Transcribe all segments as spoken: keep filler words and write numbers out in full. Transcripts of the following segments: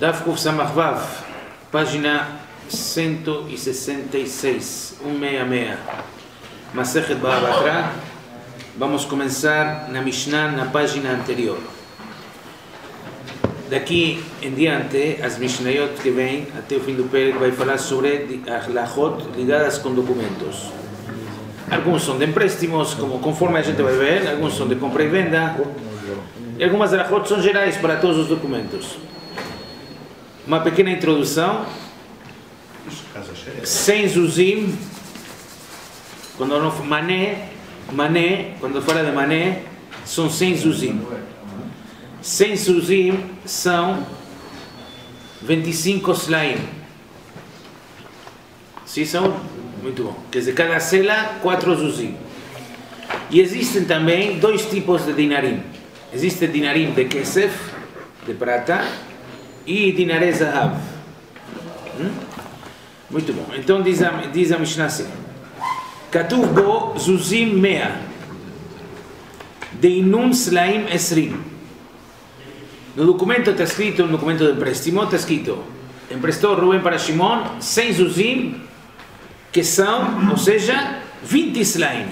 Daf Kuf Samach Vav, página cento sesenta y seis, ciento sesenta y seis. Masechet Bava Batra. Vamos começar na Mishnah, na página anterior. Daqui em diante, as Mishnayot que vêm até o fim do Perek vai falar sobre halachot ligadas com documentos. Alguns são de empréstimos, como conforme a gente vai ver, alguns são de compra e venda, e algumas halachot são gerais para todos os documentos. Uma pequena introdução. Sem zuzim, quando não mané, mané, quando fala de mané, são sem zuzim. Sem zuzim são vinte e cinco slaim. Sim, são? Muito bom. Quer dizer, cada cela, quatro zuzim. E existem também dois tipos de dinarim. Existe dinarim de kesef, de prata, e dinaré zahav. Hum? Muito bom. Então diz a, diz a Mishnah assim: Katuv bo zuzim mea, deinun slaim esrim. No documento está escrito, no documento de empréstimo está escrito: emprestou Rubén para Shimon cem zuzim, que são, ou seja, vinte slaim.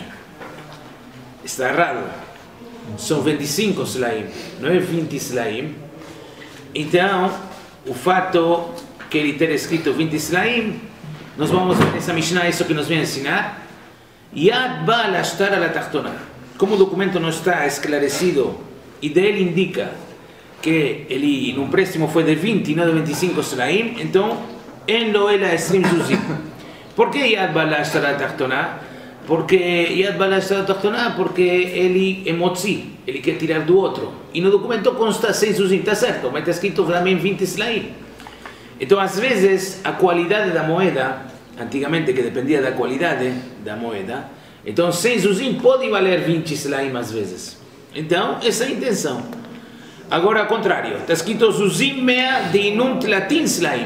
Está errado. São vinte e cinco slaim, não é vinte slaim. Então, o fato que ele ter escrito vinte slaim, nós vamos ver nessa Mishnah isso que nos vem ensinar. Yad ba lashtar ala tachtona. Como o documento não está esclarecido e dele indica que ele no empréstimo foi de vinte e não de vinte e cinco slaim, então en lo ela esrim zuzim. Por que Yad ba lashtar ala tachtona? Porque Yad ba lashtar ala tachtona porque ele é motzi, ele quer tirar do outro. E no documento consta seis zuzim, está certo, mas está escrito também vinte slaim. Então, às vezes, a qualidade da moeda, antigamente que dependia da qualidade da moeda, então cem zuzim pode valer vinte slaim às vezes. Então, essa é a intenção. Agora, ao contrário, está escrito zuzim mea de inun tlatin slaim.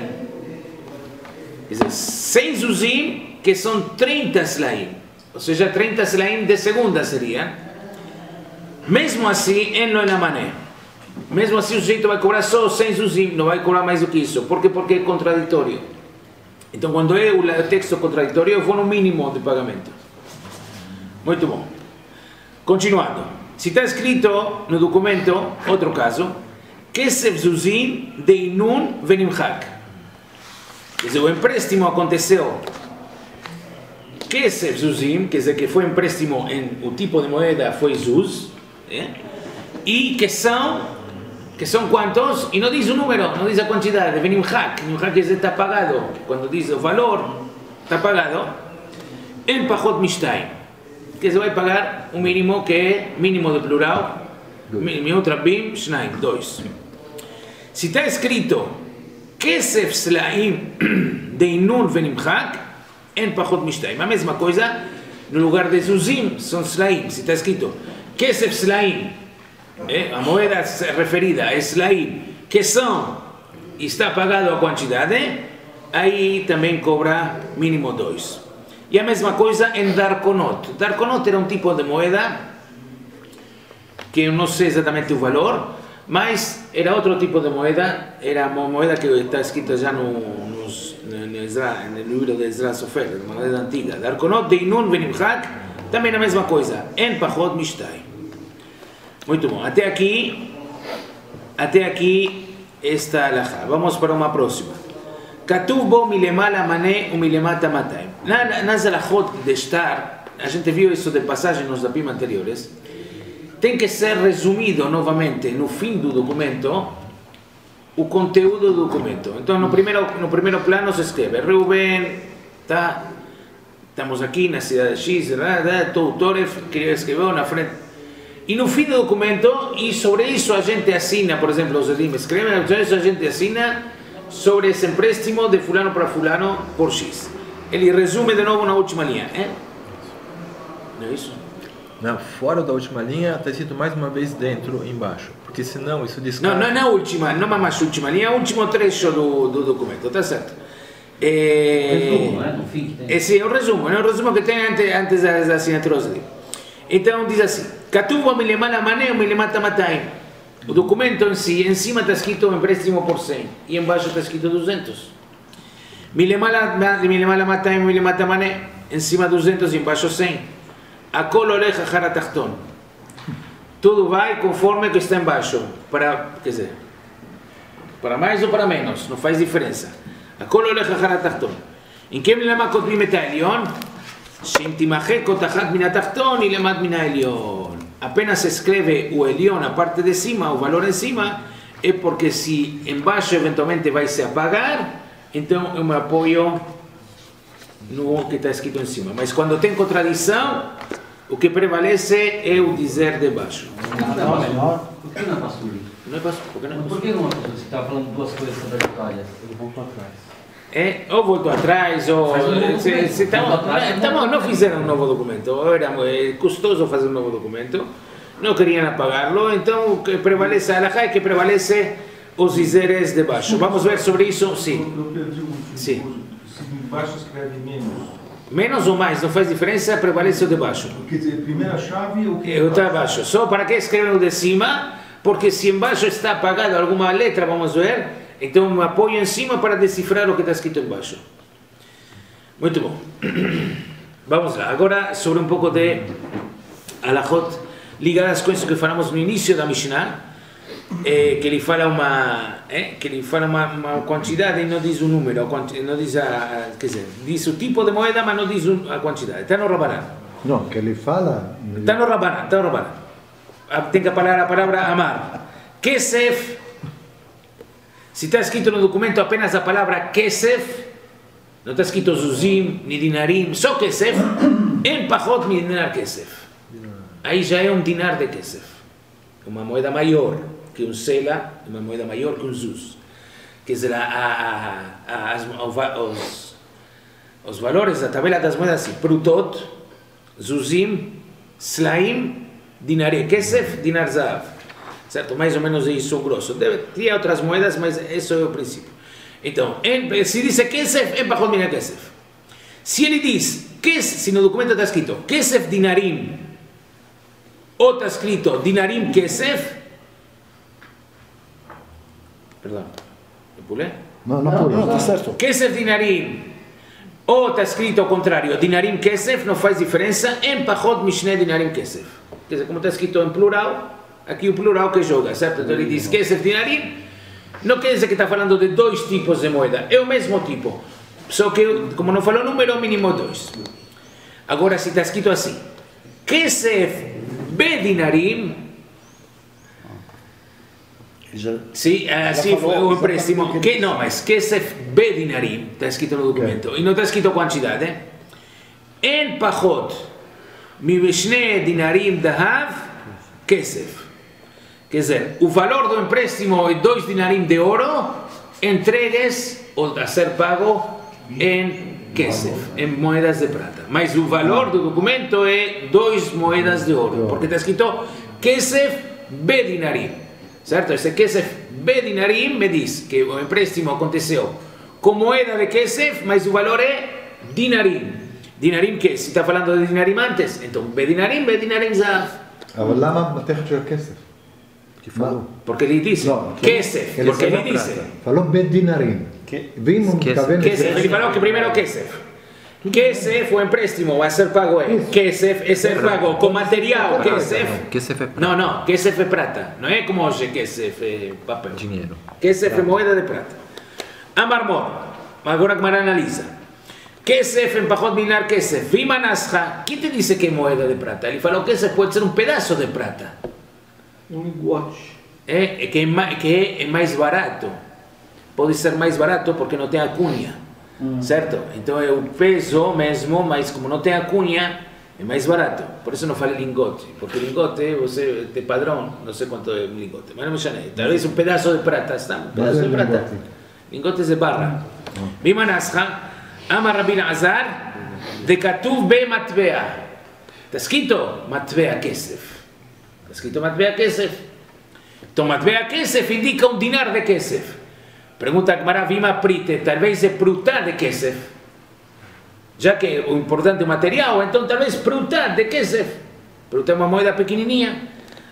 Quer dizer, cem zuzim que são trinta slaim. Ou seja, trinta slaim de segunda seria. Mesmo assim, en lo en la mané. Mesmo assim, o sujeito vai cobrar só cem zuzim, não vai cobrar mais do que isso. Por quê? Porque é contraditório. Então, quando é o texto contraditório, eu vou no mínimo de pagamento. Muito bom. Continuando. Se está escrito no documento, outro caso, Kesef zuzim de inun venimchak. Quer dizer, o empréstimo aconteceu. Kesef zuzim, quer dizer que foi empréstimo, em, o tipo de moeda foi zuz, é? E que são, que são quantos? E não diz o número, não diz a quantidade. Venimchak, venimchak quer dizer está pagado. Quando diz o valor, está pagado. En pachot mishtaim, quer dizer, vai pagar o mínimo que é mínimo de plural, mínimo trabim, shnaim, dois. Se está escrito Kesef slaim de inun venimchak, en pachot mishtaim, a mesma coisa no lugar de zuzim, são slaim. Se está escrito Kesef slaim, é, a moeda referida a slaim, que são, está pagado a quantidade, aí também cobra mínimo dois. E a mesma coisa em darkonot. Darkonot era um tipo de moeda que eu não sei exatamente o valor, mas era outro tipo de moeda, era uma moeda que está escrita já no, nos, no, Ezra, no livro de Ezra Sofer, uma moeda antiga. Darkonot de inun venimchak, também a mesma coisa, en pachot mishtai. Muito bom, até aqui, até aqui esta alahá. Vamos para uma próxima. Katuv bo milemala mané u milemata matay. Nas alahot de estar, a gente viu isso de passagem nos dapim anteriores, tem que ser resumido novamente no fim do documento o conteúdo do documento. Então, no primeiro, no primeiro plano se escreve Reuben, tá, estamos aqui na cidade de X, todo Toref, que escreveu na frente. E no fim do documento, e sobre isso a gente assina, por exemplo, os Edim escrevem, sobre isso a gente assina sobre esse empréstimo de fulano para fulano por X. Ele resume de novo na última linha, hein? Não é isso? Não, fora da última linha, está escrito mais uma vez dentro, embaixo. Porque senão isso descarta... Não, não é na última, não é mais última linha, é o último trecho do, do documento, está certo? É... Resumo, né? No fim que tem. É, sim, é o resumo, é o resumo que tem antes, antes das assinaturas dele. Então diz assim: Katuv milemala mané ou milemata matayim. O documento em si, em cima está escrito empréstimo por cem e embaixo está escrito duzentos. Milemala matai, milemata mané, em cima duzentos e embaixo cem. Akol olech achar atachton. Tudo vai conforme o que está embaixo, para, quer dizer, para mais ou para menos, não faz diferença. Akol olech achar atachton. Em que milema kotbim et ha'elyon? Sheim timachek ot achat min atachton ilemad min ha'elyon. Apenas se escreve o Elión, a parte de cima, o valor en cima, é porque se embaixo eventualmente vai se apagar, então eu me apoio no que está escrito em cima. Mas quando tem contradição, o que prevalece é o dizer de baixo. Não, menor, por que não é pastor? Não é pastor, por que não é pastor? Por que não é pastor? Você está falando duas coisas simultâneas. Ele voltou atrás. É, ou voltou atrás, ou... Um se, se tá, atrás, tá, não, não fizeram um novo documento, era é custoso fazer um novo documento, não queriam apagá-lo, então o que prevalece a halakha é que prevalece os dizeres de baixo. Vamos ver sobre isso? Sim. Eu perdi o Sim. Se embaixo escreve menos. Menos ou mais, não faz diferença, prevalece o de baixo. Quer dizer, primeira chave ou que É o de baixo. Só para que escrevem o de cima? Porque se embaixo está apagado alguma letra, vamos ver, então me apoio em cima para decifrar o que está escrito embaixo. Muito bom. Vamos lá. Agora sobre um pouco de halachot ligadas com isso que falamos no início da Mishnah, eh, que ele fala uma, eh, que ele fala uma, uma quantidade e não diz o número, não diz a, quer dizer, diz o tipo de moeda, mas não diz a quantidade. Está no Rabanan. Não, que ele fala... Está no Rabanan, está no Rabanan. Tem que falar a palavra amar. Kesef, se está escrito no documento apenas a palavra Kesef, não está escrito Zuzim, ni Dinarim, só Kesef, em pachot mi dinar Kesef. Aí já é um dinar de Kesef. Uma moeda maior que um sela, uma moeda maior que um Zuz. Quer dizer, a, a, a, as, os, os valores da tabela das moedas assim, Prutot, Zuzim, Slaim, Dinare Kesef, Dinar Zahav. Certo? Mais ou menos isso grosso. Deve ter outras moedas, mas esse é o princípio. Então, em, se diz Kesef, em Pachot Mina Kesef. Se ele diz, Kesef, se no documento está escrito Kesef Dinarim, ou está escrito Dinarim Kesef, perdão, eu pulei? Não, não pulei. Não, está certo. Kesef Dinarim, ou está escrito ao contrário, Dinarim Kesef, não faz diferença, em Pachot Mishneh Dinarim Kesef. Quer dizer, como está escrito em plural, aqui o plural que joga, certo? Então ele diz Kesef Dinarim, não quer dizer que está falando de dois tipos de moeda, é o mesmo tipo, só que, como não falou número, mínimo dois. Agora, se está escrito assim, Kesef Bedinarim, sim, assim foi o empréstimo, que não, mas Kesef Bedinarim, está escrito no documento, e não está escrito quantidade, em Pachot, Mibeshne Dinarim Dahav, Kesef. Quer dizer, o valor do empréstimo é dois dinarim de ouro, entregues ou a ser pago em Kesef, em moedas de prata. Mas o valor do documento é dois moedas de ouro, porque está escrito Kesef Bedinarim. Certo? Esse Kesef Bedinarim me diz que o empréstimo aconteceu com moeda de Kesef, mas o valor é Dinarim. Dinarim que? Se está falando de Dinarim antes, então Bedinarim, Bedinarim Zahav. אבל למה מתכת של הכסף? כי falou. Porque ele disse Kesef, porque ele disse. Falou bedinarim. ואם הוא מתכוון Kesef, ele falou que primeiro Kesef. Kesef, o empréstimo vai ser pago é. Kesef é ser pago com material. Kesef. Kesef é prata. Não, não, Kesef é prata. Não é como hoje Kesef é papel. Dinheiro. Kesef é moeda de prata. Amar Mor, agora que Mara analisa. Kesef em Pachot Minar Kesef. Vima Nascha, quem te disse que é moeda de prata? Ele falou que Kesef pode ser um pedaço de prata. um lingote. É, é que, é mais, que é, é mais barato. Pode ser mais barato porque não tem a cunha. Hum. Certo? Então é o peso mesmo, mas como não tem a cunha, é mais barato. Por isso não falei lingote. Porque lingote, você tem padrão, não sei quanto é um lingote. Mas não me chamei. Talvez um pedaço de prata. Está? Um pedaço de prata. Lingotes de barra. Vima Nascha. Amar Rabbi Azar, de Katuv be Matbea. Está escrito Matbea Kesef. Está escrito Matbea Kesef. Então Matbea Kesef indica um dinar de Kesef. Pergunta a Gemara, Vima Prite, talvez é pruta de Kesef. Já que o importante é o material, então talvez pruta de Kesef. Pruta é uma moeda pequenininha.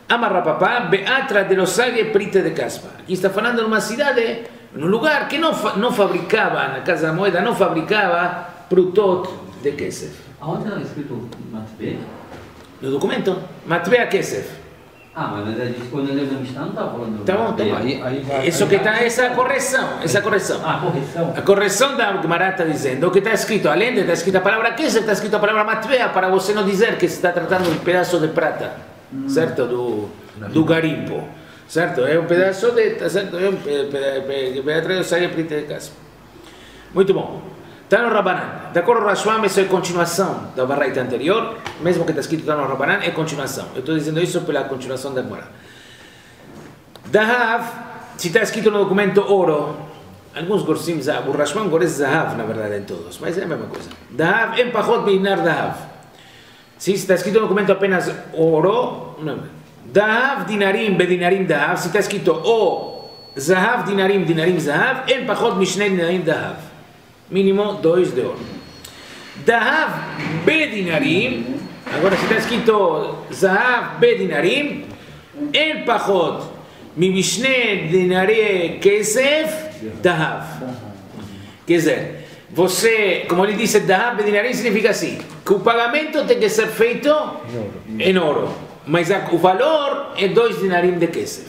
Amarra papá, beatra de los agues prite de caspa. Aqui está falando de uma cidade, num lugar que não, fa não fabricava, na Casa da Moeda, não fabricava prutot de kesef. Aonde está escrito Matve? No documento, Matvea kesef. Ah, mas na verdade, quando eu lembro da Mishnah, não estava falando. Tá bom, tá bom. Aí, aí vai, Isso que está, essa correção, essa correção. Ah, correção. A correção da Gemara está dizendo que está escrito, além de estar escrita a palavra kesef, está escrita a palavra matvea, para você não dizer que se está tratando de um pedaço de prata, hum. certo? Do, do garimpo, certo? É um pedaço de, certo? É um pedaço de preta de caspa. Muito bom. Está no Rabanan. De acordo com o Rashbam, isso é continuação da barraita anterior, mesmo que está escrito está no Rabanan, é continuação. Eu estou dizendo isso pela continuação da Gemara. Dahav, se está escrito no documento ouro, alguns gorsim, o Rashbam gorece Zahav, na verdade, em todos, mas é a mesma coisa. Dahav, empachot binar Dahav. Se está escrito no documento apenas ouro, não. Dahav, dinarim, bedinarim Dahav, se está escrito o Zahav, dinarim, dinarim Zahav, empachot mishnei dinarim Dahav. Mínimo dois de ouro. Dahav bedinarim, agora se está escrito Zahav bedinarim, el pachot mi mishne dinare kesef Dahav. Quer dizer, você, como ele disse, Dahav bedinarim significa assim, que o pagamento tem que ser feito em ouro, mas o valor é dois dinarim de kesef.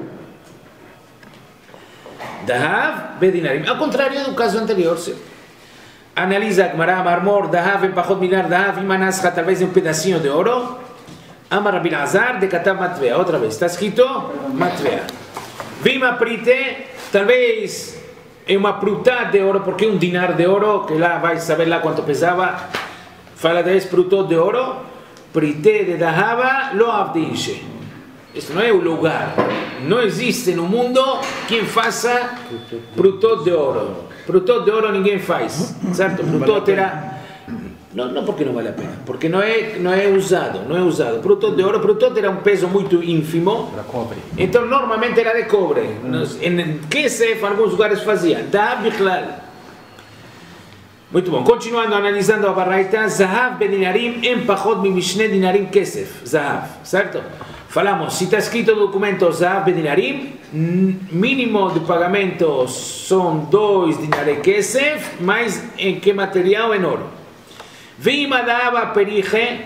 Dahav bedinarim, ao contrário do caso anterior, certo? Analisa a Gemara, marmor, Dahav, empachot minar, Dahav, imanascha, talvez um pedacinho de ouro. Amar Rabi Lazar, de Katav Matvea, outra vez, está escrito Matvea. Vima prite, talvez é uma pruta de ouro, porque um dinar de ouro, que lá vai saber lá quanto pesava, fala dez prutot de ouro, prite de Dahava, lo avdinche. Isso não é o lugar, não existe no mundo quem faça prutot de ouro. Prutot de ouro ninguém faz, certo? Prutot era... Não, não porque não vale a pena, porque não é, não é usado, não é usado. Prutot de ouro, prutot era um peso muito ínfimo, então normalmente era de cobre. Em kesef, alguns lugares faziam, Dahav bichlal. Muito bom, continuando analisando a barraita, Zahav bedinarim empachot mi mishne dinarim kesef, Zahav, certo? Falamos, se está escrito no documento Zahav bedinarim, mínimo de pagamento são dois dinarim kesef, mas em que material? Em ouro. Vima dava perige,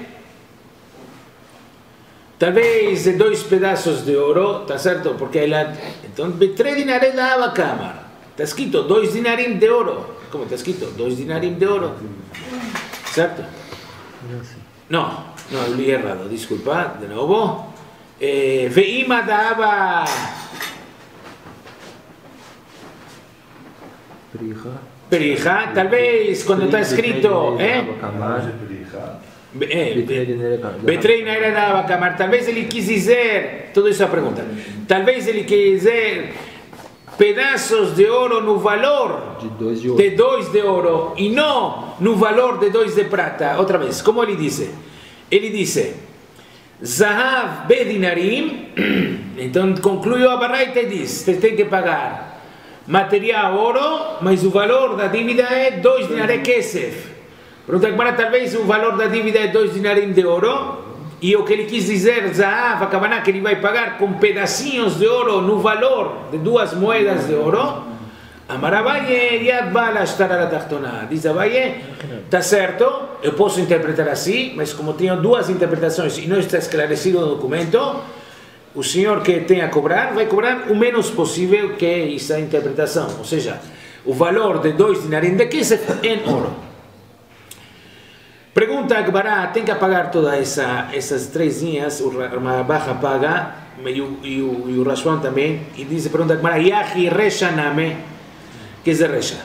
talvez de dois pedaços de ouro, tá certo? Porque ela, então, três dinarim dava câmara. Está escrito dois dinarim de ouro. Como está escrito? Dois dinarim de ouro. Certo? Não, não, eu li errado, desculpa, de novo. Eh, Veima dava perija, talvez quando está escrito Betrei naira dava camar, talvez ele quis dizer, tudo isso é a pergunta, talvez ele quis dizer pedaços de ouro no valor de dois de ouro, de dois de ouro e não no valor de dois de prata. Outra vez, como ele disse? Ele disse Zahav bedinarim, então concluiu a barraita e diz, você tem que pagar material ouro, mas o valor da dívida é dois dinarim kesef. Pergunta que para talvez o valor da dívida é dois dinarim de ouro, e o que ele quis dizer, Zahav, a Kavaná, que ele vai pagar com pedacinhos de ouro no valor de duas moedas de ouro. Amar Abaye, Yad Bala Ashtarara Tachtona. Diz Abaye, está certo, eu posso interpretar assim, mas como tenho duas interpretações e não está esclarecido no documento, o senhor que tem a cobrar vai cobrar o menos possível que essa interpretação, ou seja, o valor de dois dinarim de kesef em ouro. Pergunta a Gemara, tem que pagar todas essa, essas três linhas, o Rabacha paga, e o, e o, e o Rashbam também, e diz, pergunta a Gemara, Yahi Resha Name. Que é Resha?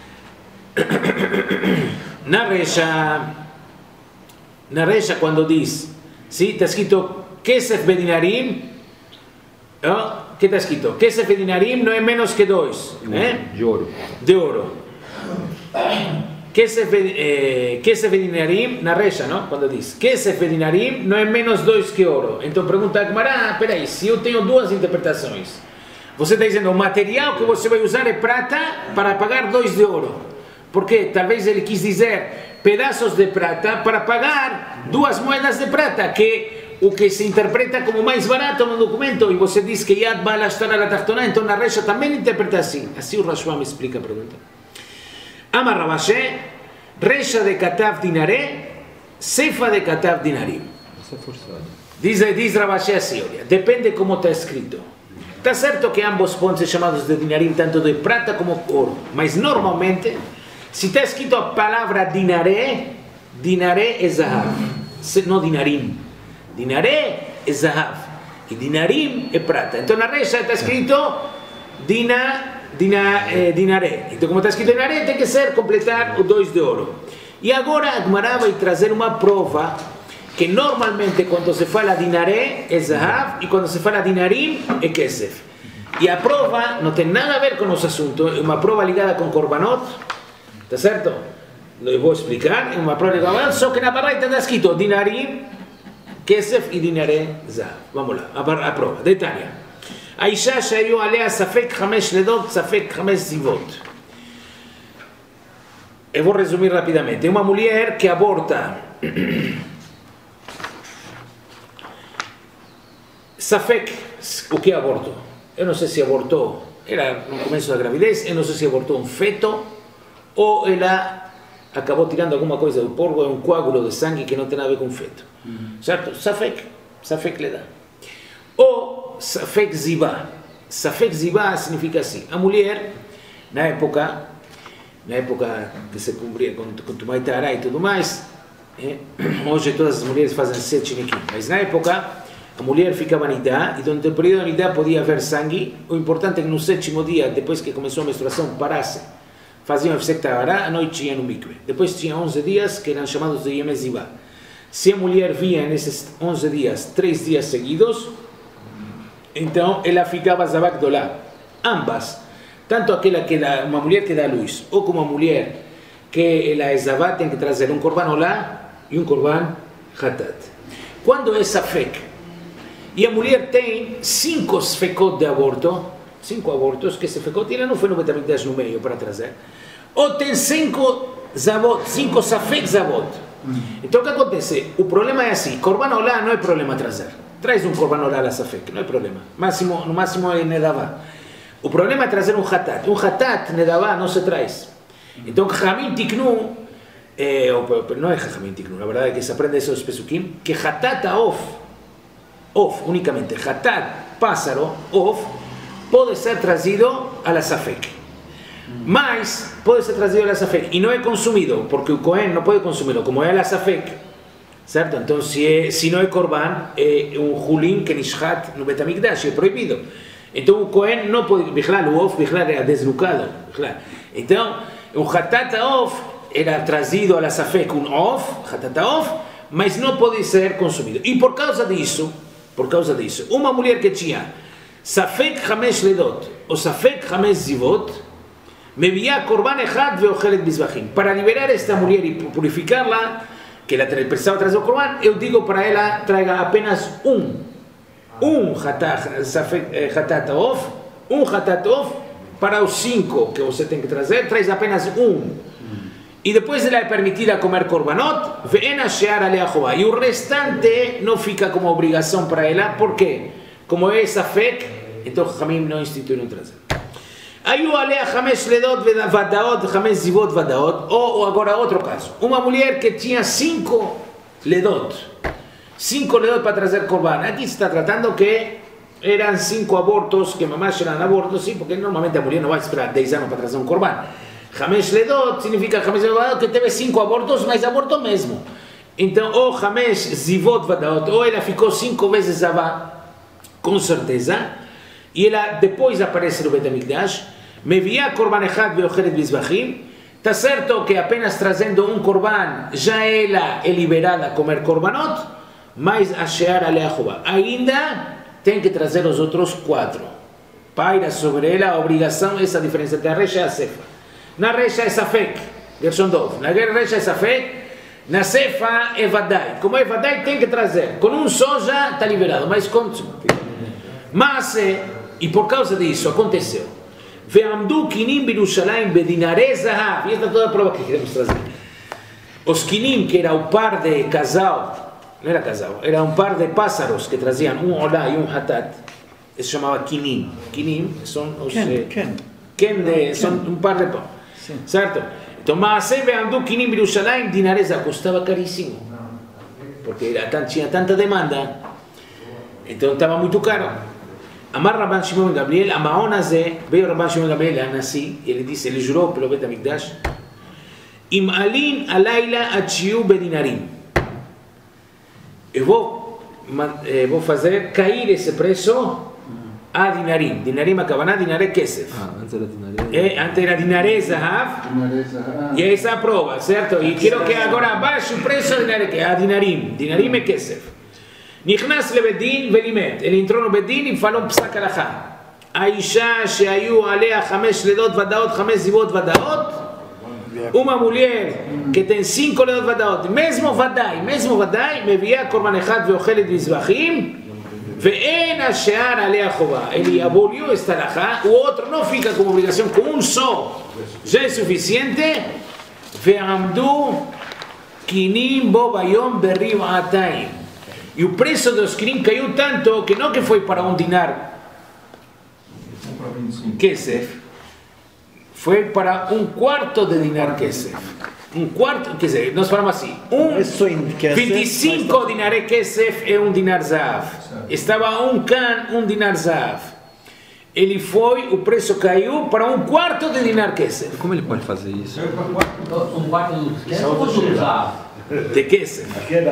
Na Resha, na Resha quando diz, sim, está escrito Kesef bedinarim, o que está escrito? Kesef bedinarim não é menos que dois, eh? De ouro. De ouro. Kesef bedinarim, na Resha, não? Quando diz Kesef bedinarim não é menos dois que ouro. Então pergunta a Gemara, ah, peraí, se eu tenho duas interpretações, você está dizendo, o material que você vai usar é prata para pagar dois de ouro. Porque talvez ele quis dizer pedaços de prata para pagar duas moedas de prata, que o que se interpreta como mais barato no documento, e você diz que Yad Baal Ashtar al Tachtoná, então na Recha também interpreta assim. Assim o Rashba me explica a pergunta. Amar Rabashé, Recha de Katav Dinaré, Sefa de Katav Dinarim. Isso é forçado. Diz, diz Rabashé assim, olha, depende como está escrito. Está certo que ambos podem ser chamados de dinarim, tanto de prata como ouro, mas normalmente, se está escrito a palavra dinaré, dinaré é zahav, não dinarim. Dinaré é zahav e dinarim é prata. Então na Recha está escrito dina, dina, eh, dinaré. Então como está escrito dinaré, tem que ser completar o dois de ouro. E agora a Gemara vai trazer uma prova que normalmente quando se fala dinaré é zahav e quando se fala dinarim é kesef. E a prova não tem nada a ver com o nosso assunto, é uma prova ligada com korbanot, tá certo? Eu vou explicar, é uma prova ligada com korbanot, só que na Baraita está escrito dinarim, kesef e dinaré zahav. Vamos lá, a, a prova. Detalhe. האישה שהיו עליה ספק חמש לידות, ספק חמש זיוות. Eu vou resumir rapidamente. É uma mulher que aborta Safek, o que é aborto? Eu não sei se abortou, era no começo da gravidez, eu não sei se abortou um feto ou ela acabou tirando alguma coisa do porco, é um coágulo de sangue que não tem nada a ver com o feto. Uhum. Certo? Safek, Safek lhe dá. Ou Safek Zibá. Safek Zibá significa assim, a mulher, na época, na época que se cumpria com, com Tumaitará e tudo mais, é, hoje todas as mulheres fazem sete nequim, mas na época a mulher ficava nidá, e durante o período de nidá podia haver sangue. O importante é que no sétimo dia, depois que começou a menstruação, parasse. Faziam a Fsektavará, a noite tinha no mikve. Depois tinha onze dias, que eram chamados de Yemezivá. Se a mulher via nesses onze dias, três dias seguidos, então ela ficava Zabakdolá. Ambas, tanto aquela que dá, uma mulher que dá luz, ou como a mulher que ela é Zabá, tem que trazer um korban olá e um korban hatat. Quando é Safek, e a mulher tem cinco sfekot de aborto, cinco abortos, que sfekot, ela não foi no Beit HaMikdash no meio para trazer, ou tem cinco zavot, cinco safek zavot. Então o que acontece? O problema é assim, korban olá não é problema trazer. Traz um korban olá a safek, não é problema. Máximo, no máximo é nedavá. O problema é trazer um hatat. Um hatat, nedavá, não se traz. Então Chachamim tiknu, eh, não é Chachamim tiknu, na verdade é que se aprende isso dos pesukim, que hatat aof, Of, únicamente, hatat, pássaro, of, pode ser trazido a la safek. Mas, pode ser trazido a la safek e não é consumido, porque o Cohen não pode consumi-lo, como é a la safek, certo? Então, se, é, se não é korban, é um hulin que nishchat no Beit HaMikdash, é proibido. Então, o Cohen não pode, bichlal, o of, bichlal, era deslucado, bichlal. Então, o hatat of era trazido a la safek, um of, hatat of, mas não pode ser consumido. E por causa disso, Por causa disso, uma mulher que tinha Safek Hamesh Ledot ou Safek Hamesh Zivot, mevia Korban Echad veochelet Bizbachim. Para liberar esta mulher e purificar-la, que ela precisava trazer o Korban, eu digo para ela, traga apenas um. Um Hatat Of, um Hatat Of, para os cinco que você tem que trazer, traz apenas um. E depois ela é permitida comer korbanot, e o restante não fica como obrigação para ela, porque como é safek, então Chachamim não instituíram trazer. Ayu alea chamesh ledot vadaot, chamesh zivot vadaot, ou agora outro caso, uma mulher que tinha cinco ledot, cinco ledot para trazer korban. Aqui se está tratando que eram cinco abortos, que mamás eram abortos, sim, porque normalmente a mulher não vai esperar dez anos para trazer um korban. Hamesh Ledot significa Hamesh Ledot que teve cinco abortos, mas aborto mesmo. Então, ou Hamesh Zivot Vadaot, ou ela ficou cinco vezes Zavá, com certeza, e ela depois aparece no Beit HaMikdash, Mevia Korban Echad Veochelet Bizbachim, está certo que apenas trazendo um Korban, já ela é liberada a comer Korbanot, mas a Shear Alea Chuvá. Ainda tem que trazer os outros quatro. Paira sobre ela a obrigação, essa diferença entre a Recha e a Sefa. Na Recha é Safek, Gershon Dov. Na Recha é Safek, na Sefa é Vadai. Como é Vadai, tem que trazer. Com um só já está liberado, mas com... Mas, e por causa disso, aconteceu. Ve'amdu kinim birushalayim bedinare zahav. E esta é toda a prova que queremos trazer. Os kinim, que era o par de casal no era casado, era un par de pájaros que traían un olá y un hatat, eso se llamaba kinim. Kinim son los... Ken, eh, Ken. Ken de, son un par de... Sim. ¿Cierto? Entonces, Maaseh veandú kinim Birushalayim, dinares, costaba carísimo. Porque era tan, tinha tanta demanda, entonces estaba muy caro. Amar Rabban Shimon Gabriel, a Maonazé, veo Rabban Shimon Gabriel, así, y le dice, le juró pelo Bet Hamikdash, Im alin alayla achiu bedinarim. Eu vou, eh, vou fazer cair esse preço a dinarim. Dinarim הכוונה דינרי כסף. Ah, antes era dinaré. Eh, antes era dinaré zahav, y esa prueba, ¿cierto? Y quiero que ahora baje el precio a dinarim. Dinarim es kesef. נכנס לבית דין ולימד. אל entró לבית דין עם פלום פסק הלכה. האישה שהיו עליה חמש לידות ודאות, חמש זיוות ודאות, uma mulher que tem cinco לידות ודאות, mesmo ודאי, mesmo ודאי, מביאה קורבן אחד ואוכלת מזבחים, ואין השאר עליה חובה. Ele abolió esta alhaja, o otro no fica como obligación, con un so ya es suficiente. ועמדו quinim bo bayom berriba ataim. E o preço dos quinim caiu tanto que não que foi para um dinar kesef, foi para um quarto de dinar kesef. Um quarto, quer dizer, nós falamos assim, um Isso em kesef, vinte e cinco dinare kesef é um dinar zav. Estava um can, um dinar zav. Ele foi, o preço caiu para um quarto de dinar kesef. Como ele pode fazer isso? Um quarto do esquece ou do usar? De kesef.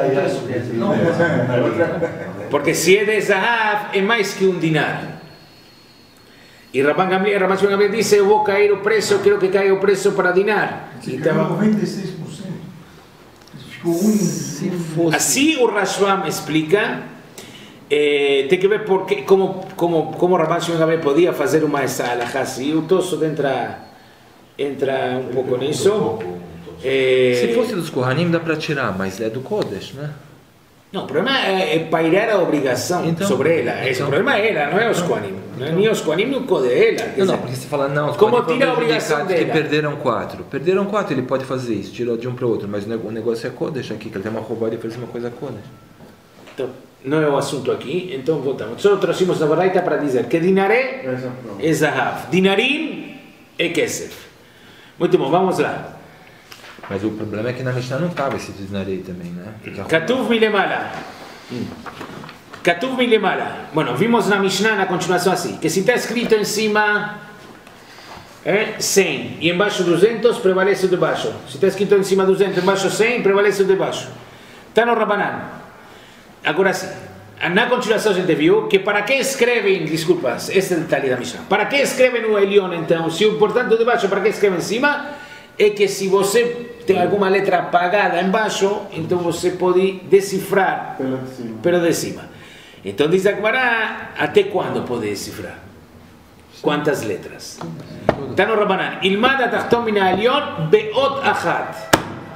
Porque se é de zahav, é mais que um dinar. E Rabban Gamliel, Rabban Shimon Gamliel disse, eu vou cair o preço, eu quero que caia o preço para dinar. Então, noventa e seis por cento. Ficou um. Se fosse... Assim o Rashbam explica, eh, tem que ver porque, como, como, como Rabban Shimon Gamliel podia fazer uma essa alahá assim. O Tosfot entra, entra um pouco nisso. Eh, Se fosse dos Kohanim dá para tirar, mas é do Kodesh, né? Não, o problema é, é pairar a obrigação então, sobre ela. Então, o problema é ela, não é os Kohanim. Não é nem os Kohanim, nem o Code é ela. Não, não, porque você fala, não, os como Kohanim tira a foram obrigação prejudicados dela? que perderam quatro. Perderam quatro, ele pode fazer isso, tirou de um para o outro, mas o negócio é Kodesh aqui, que ele tem uma roubada e fez uma coisa Kodesh. Então, não é o assunto aqui, então voltamos. Só trouxemos a Baraita para dizer que dinaré é Zahav, dinarim é Kesef. Muito bom, vamos lá. Mas o problema é que na Mishnah não estava esse dinarei também, né? Porque a- Katuv milemala. Katuv milemala. Bueno, vimos na Mishnah na continuação assim, que se está escrito em cima eh, cem e embaixo duzentos, prevalece o de baixo. Se está escrito em cima duzentos, embaixo cem, prevalece o de baixo. Está no Rabanan. Agora sim, na continuação a gente viu que para que escrevem, desculpas, esse detalhe da Mishnah, para que escrevem o Elion então, se o importante de baixo, para que escrevem em cima, é que se você tem alguma letra apagada embaixo, então você pode decifrar pelo de cima. Então diz a Gemara, até quando pode decifrar? Quantas letras? Está no Rabanan. Ilmad atachton min ha'elyon be'ot achat.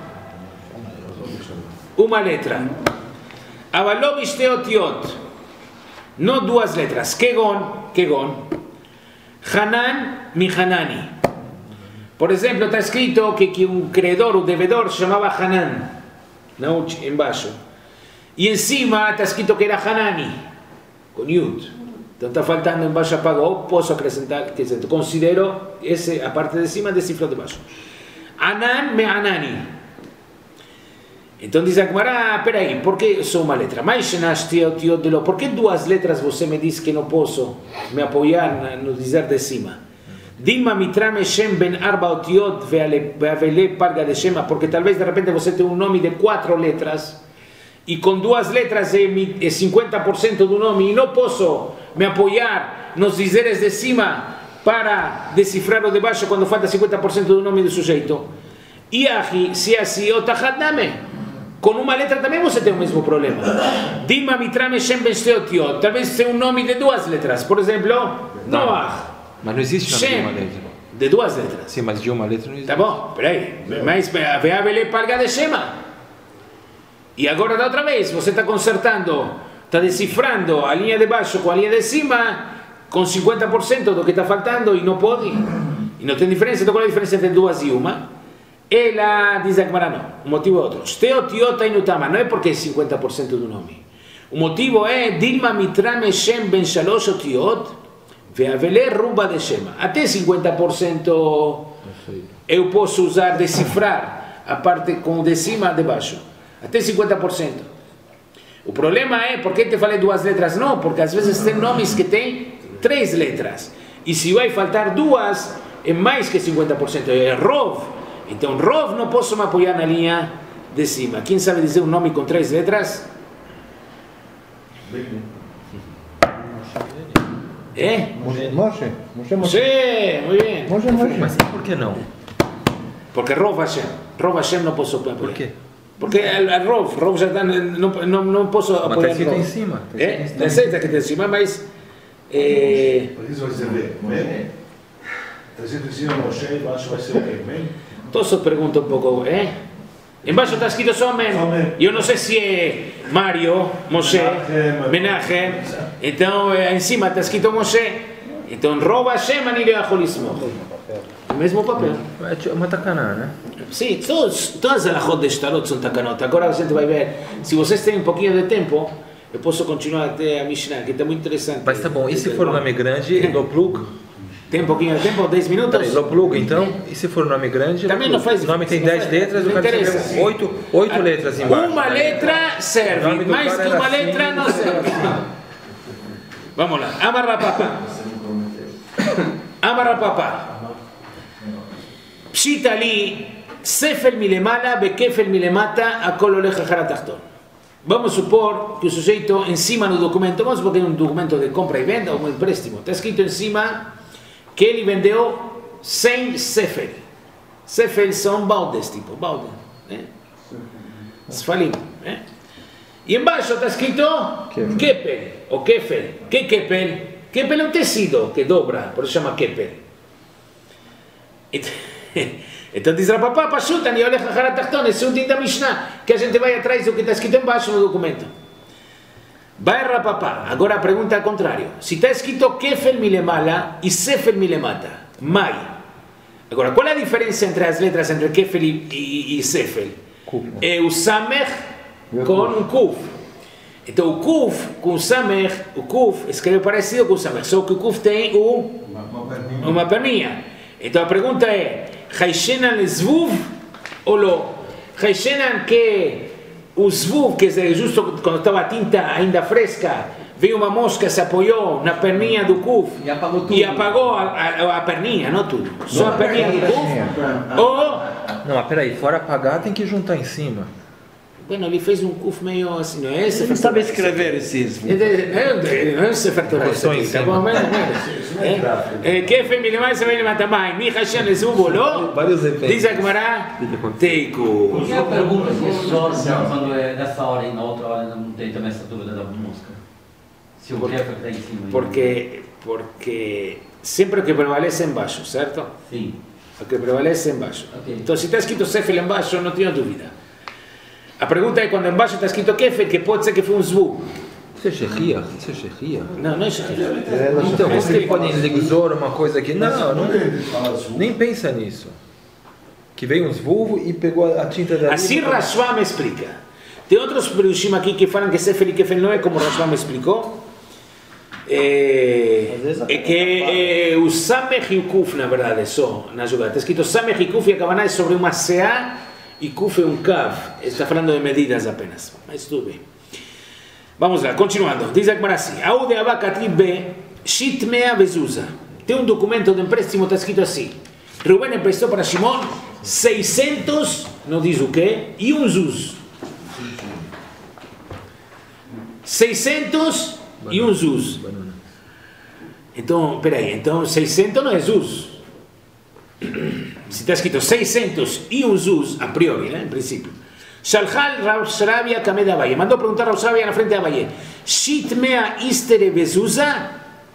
Uma letra. אבל לא בשתי אותיות, לא duas letras, כגון, כגון, חנן מחנני. Por exemplo, está escrito que, que un credor, un devedor, se llamaba Hanan, no, embaixo. Y encima está escrito que era Hanani, con Yud. Entonces está faltando embaixo apagó, posso acrescentar, que se considero, ese, a parte de cima, descifro de baixo. Anan me Anani. Então diz a Gemara, peraí, por que só uma letra? Mas por que duas letras você me diz que não posso me apoiar no dizer de cima? Dilma mitrame Shem ben arba otiot veavele parga de Shema, porque talvez de repente você tem um nome de quatro letras e com duas letras é cinquenta por cento do nome e não posso me apoiar nos dizeres de cima para decifrar o de baixo quando falta cinquenta por cento do nome do sujeito. E aqui, se assim, o tachat name. Com uma letra também você tem o mesmo problema. Dilma mitrame Shem ben otiot, talvez tenha um nome de duas letras, por exemplo, Noach. Mas não existe nome de Shem, uma letra. de duas letras. Sim, mas de uma letra não existe. Tá bom, peraí. Mas veavele parga de Shema. E agora da outra vez, você está consertando, está decifrando a linha de baixo com a linha de cima, com cinquenta por cento do que está faltando e não pode. E não tem diferença. Então qual é a diferença entre duas e uma? Ela diz a Gemara não. O motivo é outro. Steotiota inutama. Não é porque é cinquenta por cento do nome. O motivo é Dilma mitrame Shem ben shalosh otiot ve'avele ruba de Shema. Até cinquenta por cento eu posso usar, decifrar a parte com o de cima de baixo. Até cinquenta por cento. O problema é, por que te falei duas letras? Não, porque às vezes tem nomes que tem três letras. E se vai faltar duas, é mais que cinquenta por cento. É Rov. Então, Rov não posso me apoiar na linha de cima. Quem sabe dizer um nome com três letras? É? Moshe, Moshe, Moshe, Moshe. Moshe, muito bem. Moshe, Moshe. Mas por que não? Porque Rov Hashem. Rov Hashem não posso apoiar. Por quê? Porque é Rov. Rov já está, não, não, não posso Mas apoiar. está escrito Rov. em cima. Tá É? escrito Tem certeza que tem em cima, mas... É... Por isso vai ser bem. Está escrito em cima Moshe, embaixo vai ser bem. Então só pergunto um pouco, é? Embaixo está escrito só Amém. Amém. Eu não sei se é Mário, Moshe, Menachem. Menachem. Então em cima está escrito Moshe. Então Rov Hashem ani leacholismo. O mesmo papel. É uma tacaná, né? Sim, todos, todas as alahot de Shtarot são takanot. Agora a gente vai ver. Se vocês têm um pouquinho de tempo, eu posso continuar até a Mishnah, que está muito interessante. Mas tá bom, e se for nome grande, Loplug? Tem um pouquinho de tempo? dez minutos? Peraí, Loplug então? E se for nome grande? Também Loplug. não faz O nome tem não dez faz- letras, não o cara interessa. escreve oito, oito letras embaixo. Uma letra O serve, nome do mais cara que era uma assim, letra não serve. Vamos lá, Amarra Papá. Amarra Papá. Pshita ali, Sefel milemala, Bekefel milemata, Akol olech achar atachton. Vamos supor que o sujeito em cima no documento, vamos supor que é um documento de compra e venda ou um empréstimo, está escrito em cima que ele vendeu cem Sefel. Sefel são baldes, tipo balde. Né? Sfalim. Né? E embaixo está escrito Kepel, ou Kefel. Que Kepel? Kepel é um tecido que dobra, por isso chama Kepel. Então diz Rapapá, Pashuta, ni olha Chachar Atachton, esse é um din da Mishnah, que a gente vai atrás do que está escrito embaixo no documento. Vai Rapapá, agora a pergunta é ao contrário. Se está escrito Kefel milemala e Sefel milemata, mai. Agora, qual é a diferença entre as letras, entre Kefel e, e, e Sefel? É o Samech com um Kuf. Então o Kuf com o Samech, o Kuf escreve parecido com o Samech, só que o Kuf tem o, uma perninha. Então a pergunta é, Haishenan Zvuv ou não? Haishenan que o Zvuv, que é justo quando estava a tinta ainda fresca, veio uma mosca, se apoiou na perninha do Kuf E apagou tudo. e apagou a, a, a perninha, não tudo, só a perninha do Kuf, ou, Não, mas peraí, fora apagar tem que juntar em cima. bueno, ele fez um Kuf meio assim, não é esse? Ele não sabe escrever esses. Não é o Sefer Torah, Postou em tá cima. bom? Mas não é. Que família mais se vai matar mais? Mi Hashem es um bolo. Vários efeitos. Diz a Gemara, Teiku. Por que a pergunta se é só quando é nessa hora e na outra hora não tem também essa dúvida da música? Se o que está em cima. Porque, porque sempre o que prevalece embaixo, certo? Sim. O que prevalece embaixo. Ok. Então, se está escrito Sefel embaixo, não tenho dúvida. A pergunta é quando embaixo está escrito Kefel, que pode ser que foi um Zvu. Isso é xerria? Isso é xerria? Não, não é Shekhi. Então, É você escrito. pode exor uma coisa aqui. Não, não, nem pensa nisso. Que veio uns vulvos e pegou a tinta da Assim Rashbam explica. Tem outros Perushim aqui que falam que Sefel e Kefel não é como Rashbam explicou. É, é que é o Samech e o Kuf, na verdade, só na jogada. Está escrito Samech e Kuf e a Kavanah é sobre uma C A e Kuf é um Kav. Está falando de medidas apenas. Mas tudo bem. Vamos lá, continuando. Diz a Gemara assim: Aude Abakatri B, Shitmea Bezuza. Tem um documento de empréstimo, está escrito assim: Rubén emprestou para Shimon seiscentos, não diz o quê, e um Zuz. seiscentos e um Zuz. Então, peraí, então seiscentos não é Zuz. Se está escrito seiscentos e um Zuz, a priori, né, em princípio. Shalchal Rav Shrabia Kamed Abaye. Mandou perguntar a Rav Shrabia na frente de Abaye. Shitmea istere bezuza?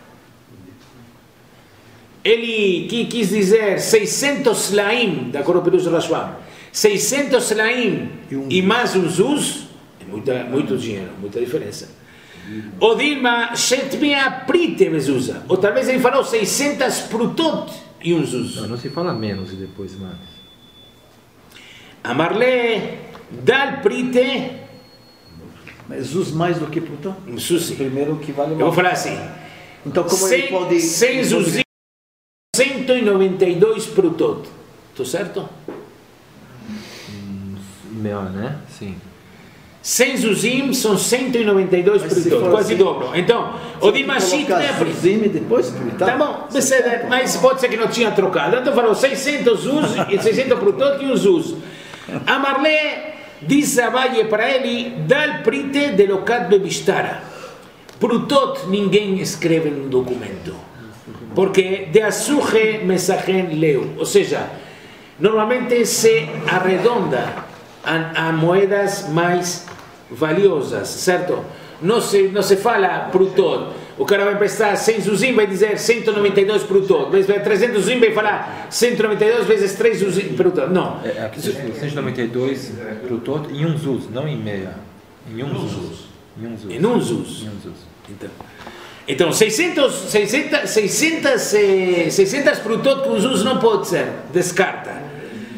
Ele que quis dizer seiscentos slaim, de acordo com o Pirush Rashbam. seiscentos slaim e mais um zuz, é muita, muito dinheiro, muita diferença. Ou Dilma Shetmea prite bezuza. Ou talvez ele falou seiscentos prutot e um zuz. Não, não se fala menos e depois mais. Amarle, dal prite, Mas Zuz mais do que Plutão? Zuz, O primeiro que vale mais. eu vou falar assim, Então como ele sem, pode... sem Zuzim, cento e noventa e dois Prutot, tô certo? Melhor, né? Sim. Sem Zuzim são cento e noventa e dois Mas se Prutot, for quase assim, dobro. Então, o de Mashit não é Prutot. Zuzim e depois Plutão? Tá bom, beseder, mas pode ser que não tinha trocado. Então falou seiscentos Zuz, e seiscentos Prutot e um Zuz. Amarle diz Abaye para ele, dal prite de locat bebistara. Prutot ninguém escreve num documento. Porque de azuje mesajen leu. Ou seja, normalmente se arredonda a, a moedas mais valiosas, certo? Não se, não se fala Prutot. O cara vai emprestar cem Zuzim, vai dizer cento e noventa e dois Prutot. Vai dizer trezentos Zuzim, vai falar cento e noventa e dois vezes três Zuzim Prutot. Não. É, aqui cento e noventa e dois Prutot em um Zuz, não em meia. Em um Zuz. Em um Zuz. Em um Zuz. Em um Zuz. Então, então seiscentos, seiscentos, seiscentos, seiscentos Prutot com Zuz não pode ser. Descarta.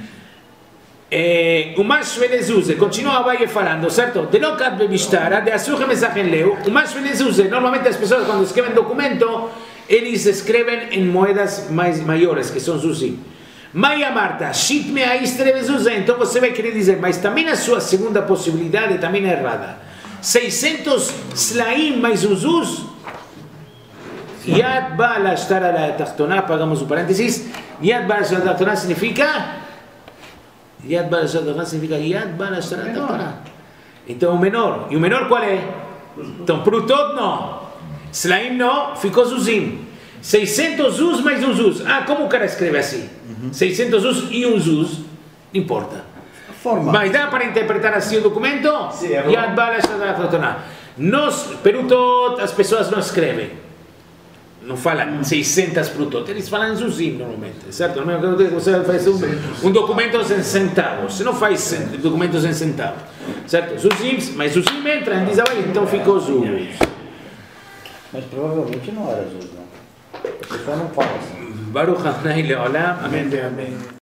Eh, o mais Velezuse, continua a Baie falando, certo? De locat bebistara, de azuje mesajen leu. O mais Velezuse, normalmente as pessoas quando escrevem documento, eles escrevem em moedas mais maiores, que são Zuzim. Maia Marta, shit me aistre Zuzé. Então você vai querer dizer, mas também a sua segunda possibilidade também é errada. seiscentos Slaim mais um Zuz. Yad Bala Ashtara la Tartona, pagamos o parênteses. Yad Bala Ashtara la Tartona significa. Yad Bala Ashtara la Tartona significa Yad Bala Ashtara la Tartona. Então o menor. E o menor qual é? Então Prutot não. Slaim não, ficou Zuzim. seiscentos Zuz mais um Zuz. Ah, como o cara escreve assim? Uhum. seiscentos Zuz e um Zuz. Não importa. Forma. Mas dá para interpretar assim o documento? Sim, é bom. Yad Bala Ashtara la Tartona. Nós, Prutot, as pessoas não escrevem. Não falam seiscentos Prutot, eles falam Zuzim normalmente, certo? A mesma coisa que você faz um, um documento em centavos, você não faz documentos em centavos, certo? Zuzim, mas Zuzim entra em Dizabay, então ficou Zuz. Mas provavelmente não era Zuz, não. A pessoa não fala assim. Baruch Adonai Leolam, amém, amém.